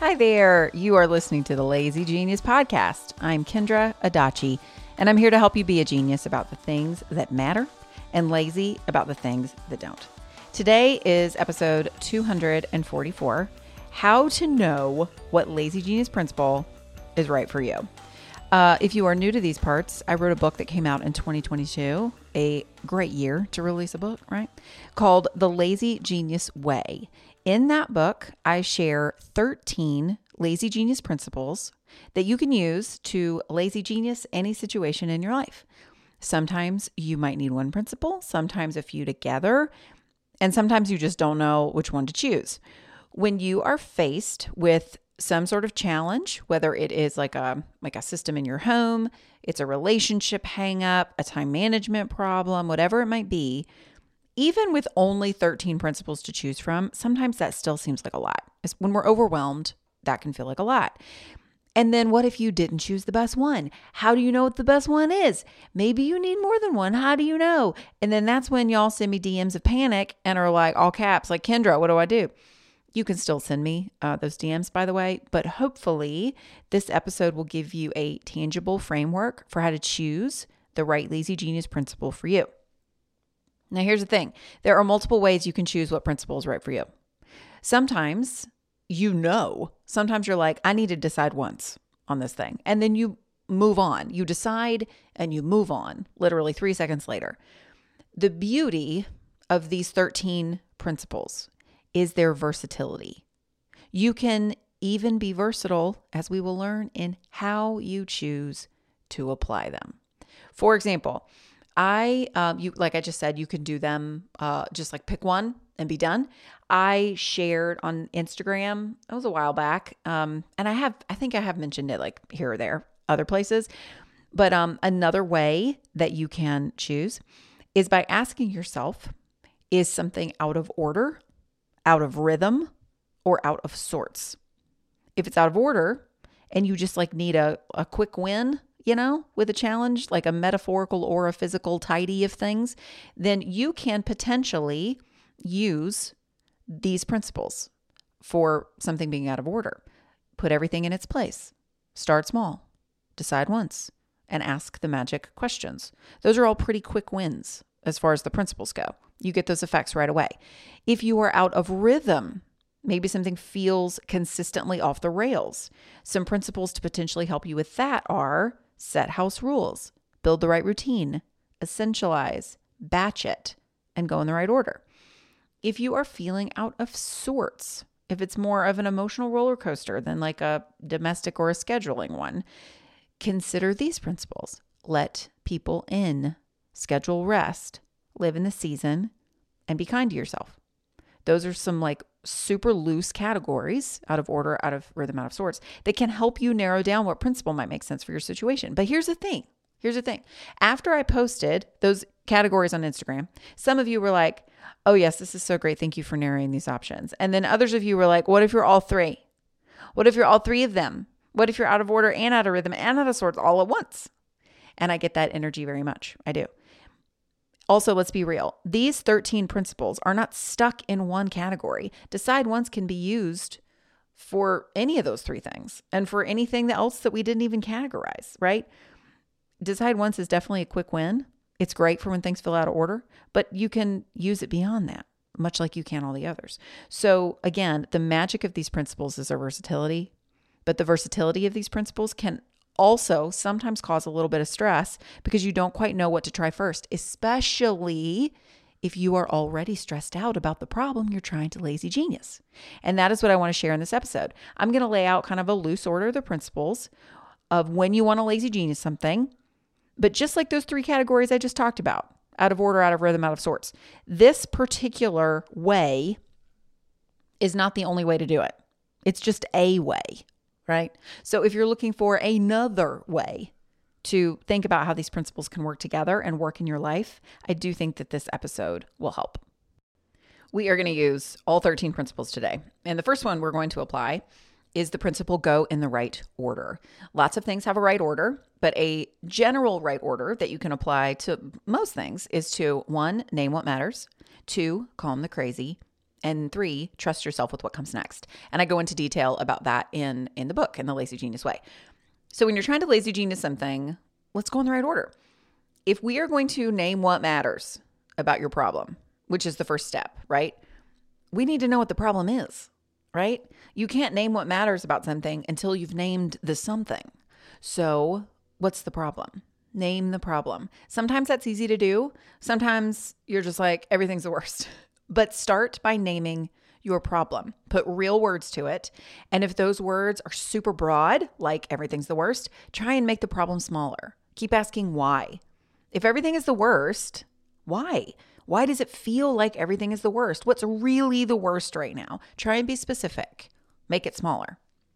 Hi there. You are listening to the Lazy Genius Podcast. I'm Kendra Adachi, and I'm here to help you be a genius about the things that matter and lazy about the things that don't. Today is episode 244, How to Know What Lazy Genius Principle is Right for You. If you are new to these parts, I wrote a book that came out in 2022, a great year to release a book, right? Called The Lazy Genius Way. In that book, I share 13 lazy genius principles that you can use to lazy genius any situation in your life. Sometimes you might need one principle, sometimes a few together, and sometimes you just don't know which one to choose. When you are faced with some sort of challenge, whether it is like a system in your home, it's a relationship hang up, a time management problem, whatever it might be, even with only 13 principles to choose from, sometimes that still seems like a lot. When we're overwhelmed, that can feel like a lot. And then what if you didn't choose the best one? How do you know what the best one is? Maybe you need more than one. How do you know? And then that's when y'all send me DMs of panic and are like, all caps, like, Kendra, what do I do? You can still send me those DMs, by the way, but hopefully this episode will give you a tangible framework for how to choose the right lazy genius principle for you. Now, here's the thing. There are multiple ways you can choose what principle is right for you. Sometimes sometimes you're like, I need to decide once on this thing. And then you move on. You decide and you move on, literally 3 seconds later. The beauty of these 13 principles is their versatility. You can even be versatile, as we will learn, in how you choose to apply them. For example, like I just said, you can do them, just like pick one and be done. I shared on Instagram, it was a while back. And I think I have mentioned it like here or there, other places, but, another way that you can choose is by asking yourself, is something out of order, out of rhythm, or out of sorts? If it's out of order and you just like need a quick win, with a challenge, like a metaphorical or a physical tidy of things, then you can potentially use these principles for something being out of order. Put everything in its place. Start small. Decide once. And ask the magic questions. Those are all pretty quick wins as far as the principles go. You get those effects right away. If you are out of rhythm, maybe something feels consistently off the rails. Some principles to potentially help you with that are set house rules, build the right routine, essentialize, batch it, and go in the right order. If you are feeling out of sorts, if it's more of an emotional roller coaster than like a domestic or a scheduling one, consider these principles. Let people in, schedule rest, live in the season, and be kind to yourself. Those are some like super loose categories, out of order, out of rhythm, out of sorts, that can help you narrow down what principle might make sense for your situation. But here's the thing. After I posted those categories on Instagram, some of you were like, oh yes, this is so great. Thank you for narrowing these options. And then others of you were like, what if you're all three? What if you're all three of them? What if you're out of order and out of rhythm and out of sorts all at once? And I get that energy very much. I do. Also, let's be real. These 13 principles are not stuck in one category. Decide once can be used for any of those three things and for anything else that we didn't even categorize, right? Decide once is definitely a quick win. It's great for when things feel out of order, but you can use it beyond that, much like you can all the others. So again, the magic of these principles is their versatility, but the versatility of these principles can also sometimes cause a little bit of stress because you don't quite know what to try first, especially if you are already stressed out about the problem you're trying to lazy genius. And that is what I want to share in this episode. I'm going to lay out kind of a loose order of the principles of when you want to lazy genius something, but just like those three categories I just talked about, out of order, out of rhythm, out of sorts, this particular way is not the only way to do it. It's just a way. Right? So if you're looking for another way to think about how these principles can work together and work in your life, I do think that this episode will help. We are going to use all 13 principles today. And the first one we're going to apply is the principle go in the right order. Lots of things have a right order, but a general right order that you can apply to most things is to 1, name what matters, 2, calm the crazy, And 3, trust yourself with what comes next. And I go into detail about that in the book, in The Lazy Genius Way. So when you're trying to lazy genius something, let's go in the right order. If we are going to name what matters about your problem, which is the first step, right? We need to know what the problem is, right? You can't name what matters about something until you've named the something. So what's the problem? Name the problem. Sometimes that's easy to do. Sometimes you're just like, everything's the worst. But start by naming your problem. Put real words to it. And if those words are super broad, like everything's the worst, try and make the problem smaller. Keep asking why. If everything is the worst, why? Why does it feel like everything is the worst? What's really the worst right now? Try and be specific. Make it smaller.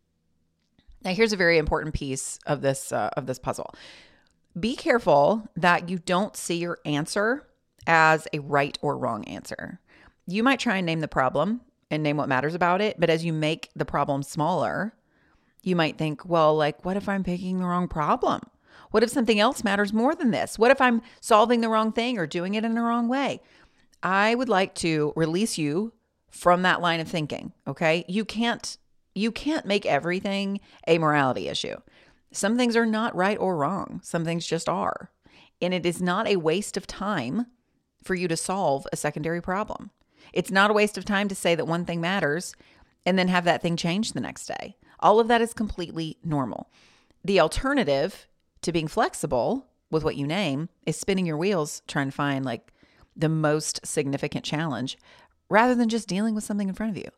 Now, here's a very important piece of this puzzle. Be careful that you don't see your answer as a right or wrong answer. You might try and name the problem and name what matters about it, but as you make the problem smaller, you might think, well, like, what if I'm picking the wrong problem? What if something else matters more than this? What if I'm solving the wrong thing or doing it in the wrong way? I would like to release you from that line of thinking, okay? You can't make everything a morality issue. Some things are not right or wrong. Some things just are. And it is not a waste of time for you to solve a secondary problem. It's not a waste of time to say that one thing matters and then have that thing change the next day. All of that is completely normal. The alternative to being flexible with what you name is spinning your wheels trying to find like the most significant challenge rather than just dealing with something in front of you.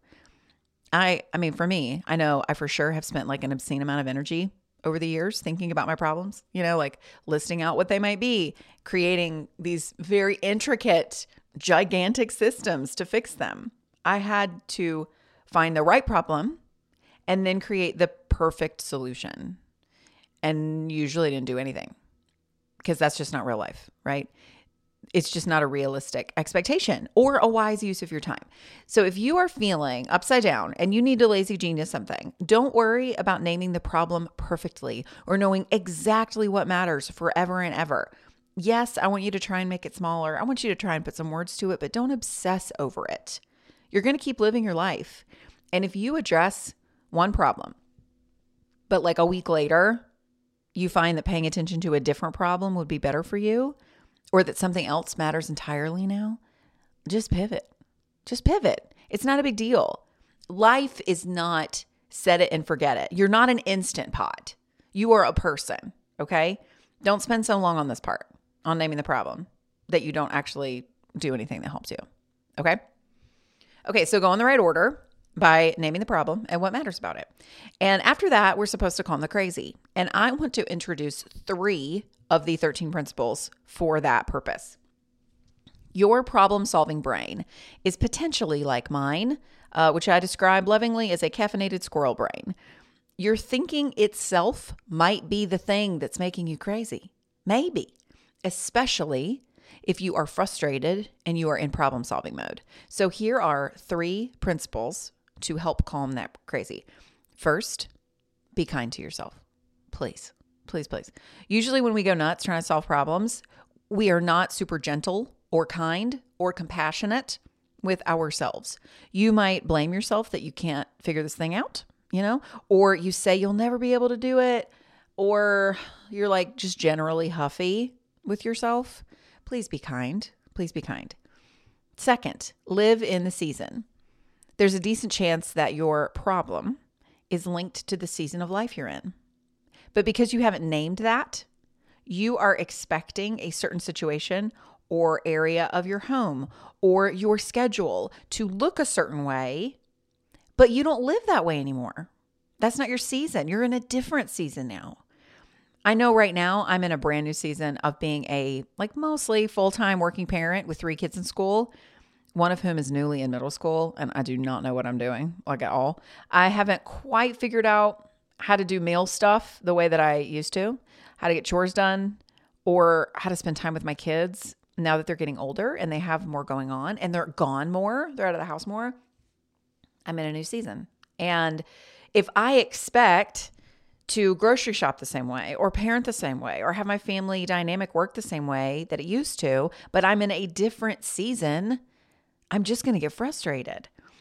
I mean, for me, I know I for sure have spent like an obscene amount of energy over the years thinking about my problems, like listing out what they might be, creating these very intricate, gigantic systems to fix them. I had to find the right problem and then create the perfect solution. And usually didn't do anything because that's just not real life, right? It's just not a realistic expectation or a wise use of your time. So if you are feeling upside down and you need to lazy genius something, don't worry about naming the problem perfectly or knowing exactly what matters forever and ever. Yes, I want you to try and make it smaller. I want you to try and put some words to it, but don't obsess over it. You're going to keep living your life. And if you address one problem, but like a week later, you find that paying attention to a different problem would be better for you, or that something else matters entirely now, just pivot. Just pivot. It's not a big deal. Life is not set it and forget it. You're not an Instant Pot. You are a person, okay? Don't spend so long on this part, on naming the problem, that you don't actually do anything that helps you, okay? Okay, so go in the right order by naming the problem and what matters about it. And after that, we're supposed to calm the crazy. And I want to introduce 3 of the 13 principles for that purpose. Your problem-solving brain is potentially like mine, which I describe lovingly as a caffeinated squirrel brain. Your thinking itself might be the thing that's making you crazy. Maybe, especially if you are frustrated and you are in problem-solving mode. So here are 3 principles to help calm that crazy. First, be kind to yourself. Please, please, please. Usually when we go nuts trying to solve problems, we are not super gentle or kind or compassionate with ourselves. You might blame yourself that you can't figure this thing out, or you say you'll never be able to do it, or you're like just generally huffy with yourself. Please be kind. Please be kind. Second, live in the season. There's a decent chance that your problem is linked to the season of life you're in. But because you haven't named that, you are expecting a certain situation or area of your home or your schedule to look a certain way, but you don't live that way anymore. That's not your season. You're in a different season now. I know right now I'm in a brand new season of being a mostly full-time working parent with 3 kids in school, one of whom is newly in middle school, and I do not know what I'm doing, at all. I haven't quite figured out how to do meal stuff the way that I used to, how to get chores done, or how to spend time with my kids now that they're getting older and they have more going on and they're gone more, they're out of the house more. I'm in a new season. And if I expect to grocery shop the same way or parent the same way or have my family dynamic work the same way that it used to, but I'm in a different season, I'm just going to get frustrated.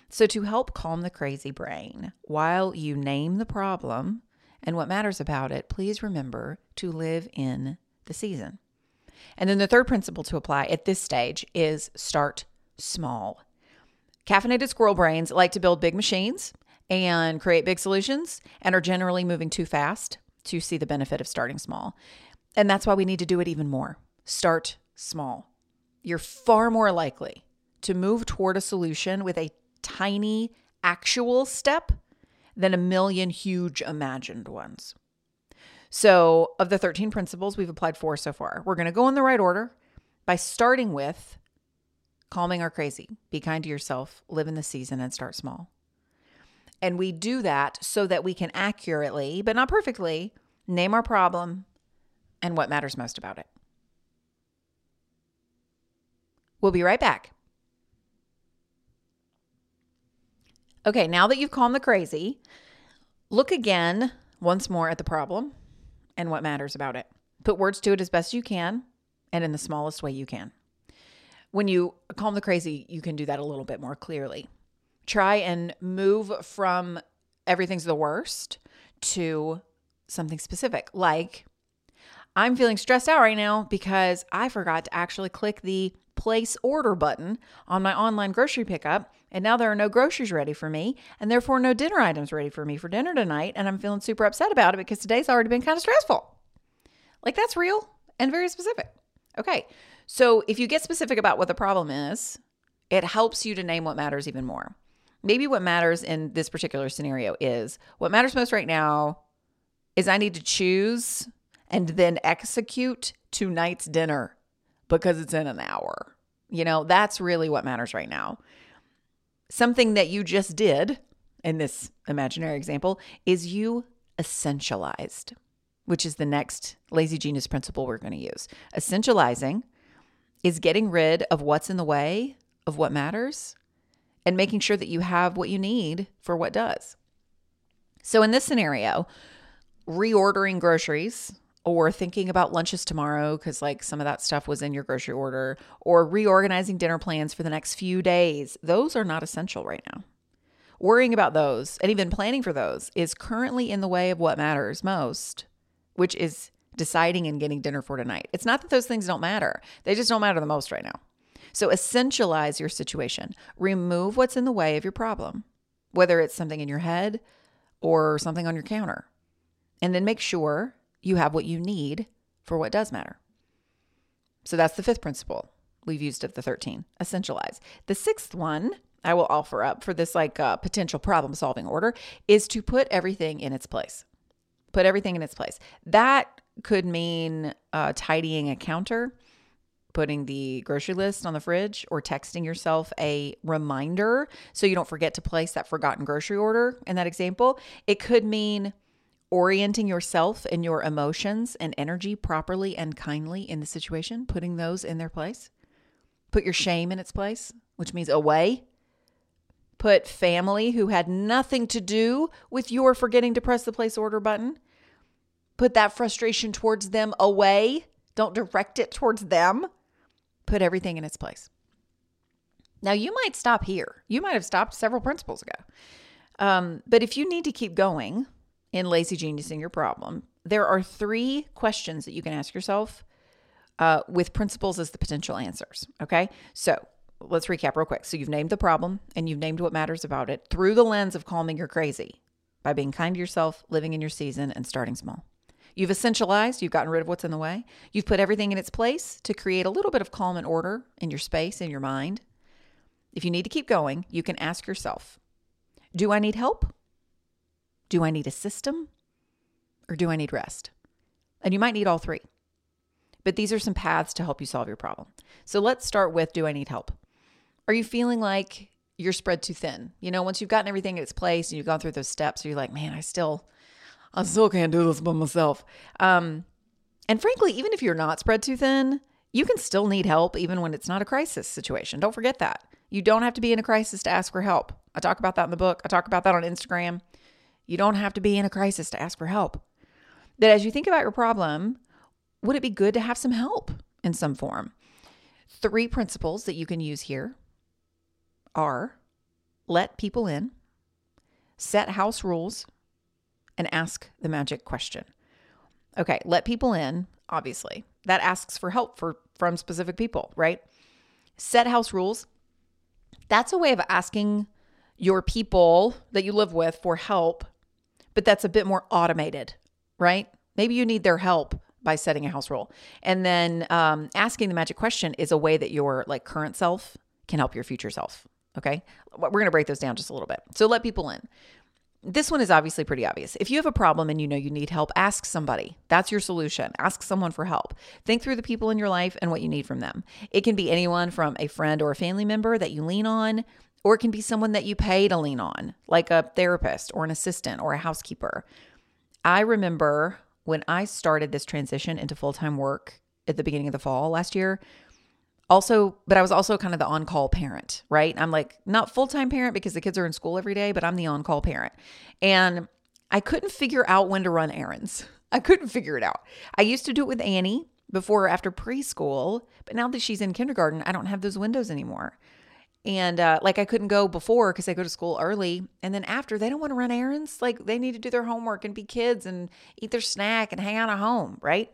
So to help calm the crazy brain while you name the problem and what matters about it, please remember to live in the season. And then the third principle to apply at this stage is start small. Caffeinated squirrel brains like to build big machines and create big solutions and are generally moving too fast to see the benefit of starting small. And that's why we need to do it even more. Start small. You're far more likely to move toward a solution with a tiny actual step than a million huge imagined ones. So of the 13 principles, we've applied 4 so far. We're going to go in the right order by starting with calming our crazy. Be kind to yourself, live in the season, and start small. And we do that so that we can accurately, but not perfectly, name our problem and what matters most about it. We'll be right back. Okay, now that you've calmed the crazy, look again once more at the problem and what matters about it. Put words to it as best you can and in the smallest way you can. When you calm the crazy, you can do that a little bit more clearly. Try and move from everything's the worst to something specific, like I'm feeling stressed out right now because I forgot to actually click the place order button on my online grocery pickup. And now there are no groceries ready for me and therefore no dinner items ready for me for dinner tonight. And I'm feeling super upset about it because today's already been kind of stressful. Like that's real and very specific. Okay. So if you get specific about what the problem is, it helps you to name what matters even more. Maybe what matters in this particular scenario is what matters most right now is I need to choose and then execute tonight's dinner because it's in an hour. You know, that's really what matters right now. Something that you just did in this imaginary example is you essentialized, which is the next Lazy Genius principle we're going to use. Essentializing is getting rid of what's in the way of what matters and making sure that you have what you need for what does. So in this scenario, reordering groceries or thinking about lunches tomorrow because like some of that stuff was in your grocery order, or reorganizing dinner plans for the next few days, those are not essential right now. Worrying about those and even planning for those is currently in the way of what matters most, which is deciding and getting dinner for tonight. It's not that those things don't matter. They just don't matter the most right now. So essentialize your situation. Remove what's in the way of your problem, whether it's something in your head or something on your counter. And then make sure you have what you need for what does matter. So that's the 5th principle we've used of the 13, essentialize. The 6th one I will offer up for this potential problem solving order is to put everything in its place. Put everything in its place. That could mean tidying a counter, putting the grocery list on the fridge, or texting yourself a reminder so you don't forget to place that forgotten grocery order in that example. It could mean orienting yourself and your emotions and energy properly and kindly in the situation, putting those in their place. Put your shame in its place, which means away. Put family who had nothing to do with your forgetting to press the place order button. Put that frustration towards them away. Don't direct it towards them. Put everything in its place. Now, you might stop here. You might have stopped several principles ago. But if you need to keep going in Lazy Geniusing your problem, there are 3 questions that you can ask yourself with principles as the potential answers. Okay? So let's recap real quick. So you've named the problem and you've named what matters about it through the lens of calming your crazy by being kind to yourself, living in your season, and starting small. You've essentialized, you've gotten rid of what's in the way. You've put everything in its place to create a little bit of calm and order in your space, in your mind. If you need to keep going, you can ask yourself, do I need help? Do I need a system? Or do I need rest? And you might need all 3. But these are some paths to help you solve your problem. So let's start with, do I need help? Are you feeling like you're spread too thin? You know, once you've gotten everything in its place and you've gone through those steps, you're like, man, I still can't do this by myself. And frankly, even if you're not spread too thin, you can still need help even when it's not a crisis situation. Don't forget that. You don't have to be in a crisis to ask for help. I talk about that in the book. I talk about that on Instagram. You don't have to be in a crisis to ask for help. But as you think about your problem, would it be good to have some help in some form? 3 principles that you can use here are let people in, set house rules, and ask the magic question. Okay, let people in, obviously. That asks for help from specific people, right? Set house rules. That's a way of asking your people that you live with for help, but that's a bit more automated, right? Maybe you need their help by setting a house rule. And then asking the magic question is a way that your like current self can help your future self. Okay. We're going to break those down just a little bit. So let people in. This one is obviously pretty obvious. If you have a problem and you know you need help, ask somebody. That's your solution. Ask someone for help. Think through the people in your life and what you need from them. It can be anyone from a friend or a family member that you lean on, or it can be someone that you pay to lean on, like a therapist or an assistant or a housekeeper. I remember when I started this transition into full-time work at the beginning of the fall last year, but I was also kind of the on-call parent, right? I'm like not full-time parent because the kids are in school every day, but I'm the on-call parent. And I couldn't figure out when to run errands. I couldn't figure it out. I used to do it with Annie before or after preschool, but now that she's in kindergarten, I don't have those windows anymore. And like I couldn't go before because I go to school early. And then after, they don't want to run errands. Like they need to do their homework and be kids and eat their snack and hang out at home, right?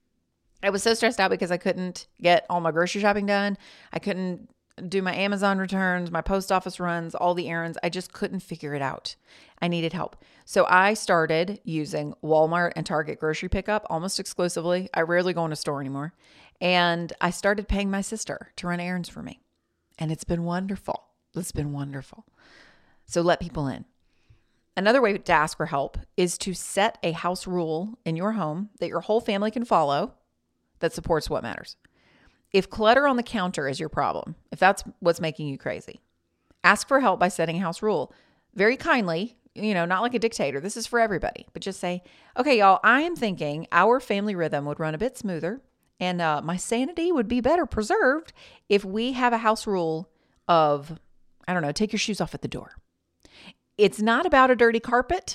I was so stressed out because I couldn't get all my grocery shopping done. I couldn't do my Amazon returns, my post office runs, all the errands. I just couldn't figure it out. I needed help. So I started using Walmart and Target grocery pickup almost exclusively. I rarely go in a store anymore. And I started paying my sister to run errands for me. And it's been wonderful. It's been wonderful. So let people in. Another way to ask for help is to set a house rule in your home that your whole family can follow that supports what matters. If clutter on the counter is your problem, if that's what's making you crazy, ask for help by setting a house rule. Very kindly, not like a dictator. This is for everybody. But just say, okay, y'all, I am thinking our family rhythm would run a bit smoother and my sanity would be better preserved if we have a house rule of, take your shoes off at the door. It's not about a dirty carpet.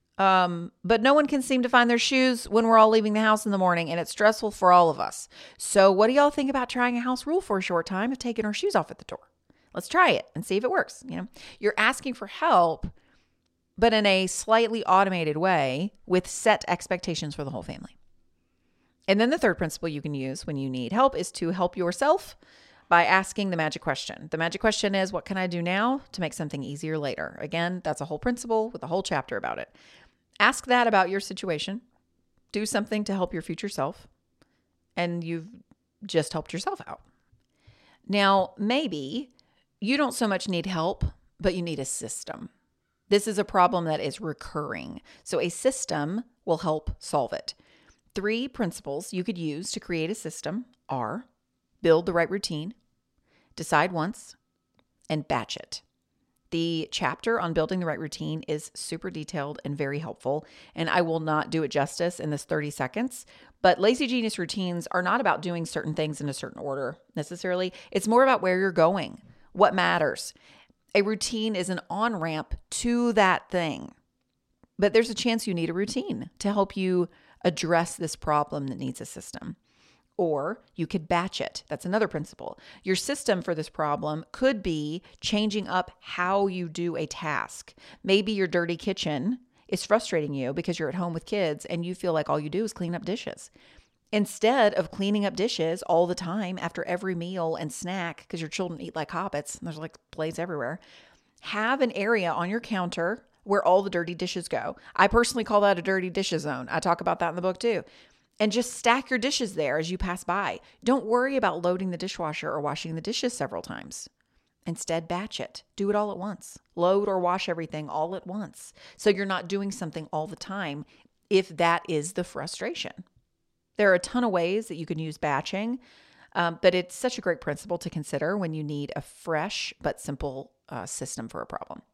But no one can seem to find their shoes when we're all leaving the house in the morning, and it's stressful for all of us. So what do y'all think about trying a house rule for a short time of taking our shoes off at the door? Let's try it and see if it works. You're asking for help, but in a slightly automated way with set expectations for the whole family. And then the third principle you can use when you need help is to help yourself by asking the magic question. The magic question is, what can I do now to make something easier later? Again, that's a whole principle with a whole chapter about it. Ask that about your situation. Do something to help your future self, and you've just helped yourself out. Now, maybe you don't so much need help, but you need a system. This is a problem that is recurring. So a system will help solve it. 3 principles you could use to create a system are build the right routine, decide once, and batch it. The chapter on building the right routine is super detailed and very helpful, and I will not do it justice in this 30 seconds. But Lazy Genius routines are not about doing certain things in a certain order necessarily. It's more about where you're going, what matters. A routine is an on-ramp to that thing. But there's a chance you need a routine to help you address this problem that needs a system. Or you could batch it. That's another principle. Your system for this problem could be changing up how you do a task. Maybe your dirty kitchen is frustrating you because you're at home with kids and you feel like all you do is clean up dishes. Instead of cleaning up dishes all the time after every meal and snack, because your children eat like hobbits, and there's like plates everywhere, have an area on your counter where all the dirty dishes go. I personally call that a dirty dishes zone. I talk about that in the book too. And just stack your dishes there as you pass by. Don't worry about loading the dishwasher or washing the dishes several times. Instead, batch it. Do it all at once. Load or wash everything all at once. So you're not doing something all the time if that is the frustration. There are a ton of ways that you can use batching, but it's such a great principle to consider when you need a fresh but simple system for a problem.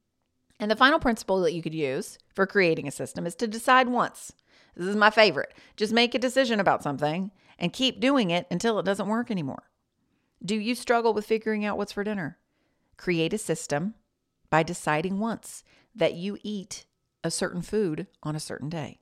And the final principle that you could use for creating a system is to decide once. This is my favorite. Just make a decision about something and keep doing it until it doesn't work anymore. Do you struggle with figuring out what's for dinner? Create a system by deciding once that you eat a certain food on a certain day,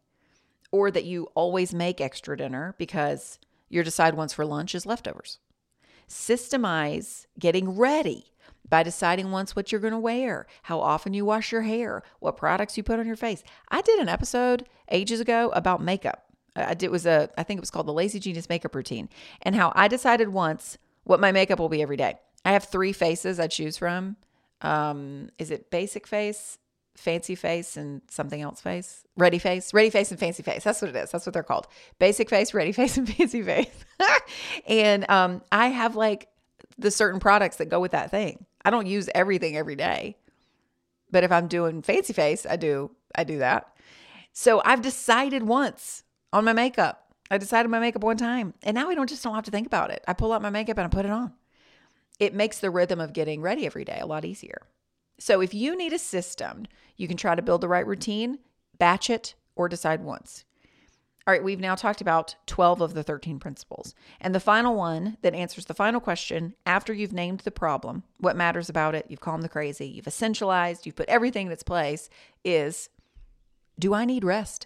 or that you always make extra dinner because your decide once for lunch is leftovers. Systemize getting ready by deciding once what you're going to wear, how often you wash your hair, what products you put on your face. I did an episode ages ago about makeup. I think it was called the Lazy Genius Makeup Routine, and how I decided once what my makeup will be every day. I have 3 faces I choose from. Is it basic face, fancy face, and something else face? Ready face, and fancy face. That's what it is. That's what they're called. Basic face, ready face, and fancy face. And I have like the certain products that go with that thing. I don't use everything every day, but if I'm doing fancy face, I do that. So I've decided once on my makeup. I decided my makeup one time, and now I don't have to think about it. I pull out my makeup and I put it on. It makes the rhythm of getting ready every day a lot easier. So if you need a system, you can try to build the right routine, batch it, or decide once. All right, we've now talked about 12 of the 13 principles. And the final one that answers the final question after you've named the problem, what matters about it, you've calmed the crazy, you've essentialized, you've put everything in its place, is, do I need rest?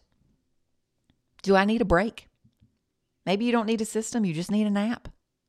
Do I need a break? Maybe you don't need a system, you just need a nap.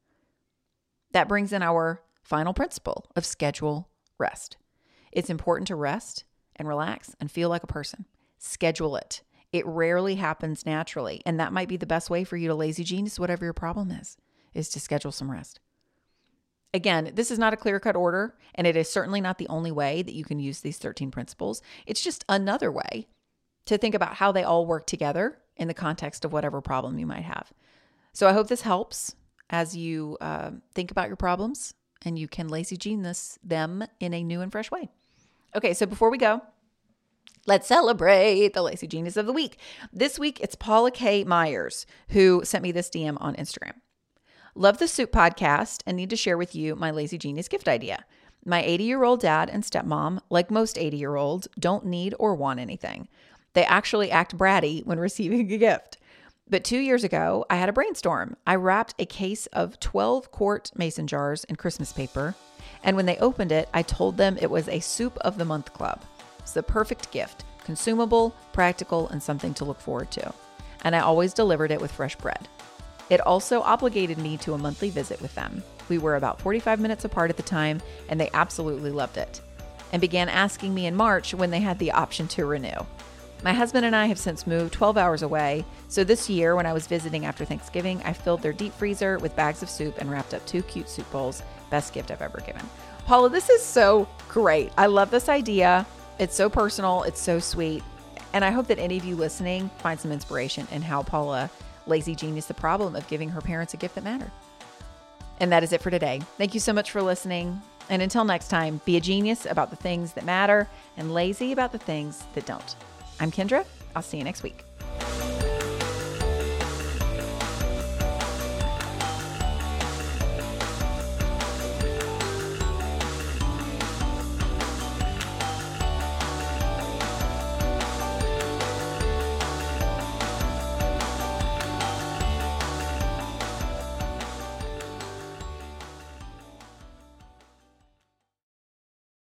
That brings in our final principle of schedule rest. It's important to rest and relax and feel like a person. Schedule it. It rarely happens naturally. And that might be the best way for you to lazy genius, whatever your problem is to schedule some rest. Again, this is not a clear-cut order, and it is certainly not the only way that you can use these 13 principles. It's just another way to think about how they all work together in the context of whatever problem you might have. So I hope this helps as you think about your problems, and you can lazy genius them in a new and fresh way. Okay, so before we go, let's celebrate the Lazy Genius of the Week. This week, it's Paula K. Myers, who sent me this DM on Instagram. Love the Soup podcast and need to share with you my Lazy Genius gift idea. My 80-year-old dad and stepmom, like most 80-year-olds, don't need or want anything. They actually act bratty when receiving a gift. But 2 years ago, I had a brainstorm. I wrapped a case of 12-quart mason jars in Christmas paper, and when they opened it, I told them it was a Soup of the Month club. It's the perfect gift, consumable, practical, and something to look forward to. And I always delivered it with fresh bread. It also obligated me to a monthly visit with them. We were about 45 minutes apart at the time, and they absolutely loved it, and began asking me in March when they had the option to renew. My husband and I have since moved 12 hours away, so this year when I was visiting after Thanksgiving, I filled their deep freezer with bags of soup and wrapped up 2 cute soup bowls. Best gift I've ever given. Paula, this is so great. I love this idea. It's so personal. It's so sweet. And I hope that any of you listening find some inspiration in how Paula lazy genius the problem of giving her parents a gift that mattered. And that is it for today. Thank you so much for listening. And until next time, be a genius about the things that matter and lazy about the things that don't. I'm Kendra. I'll see you next week.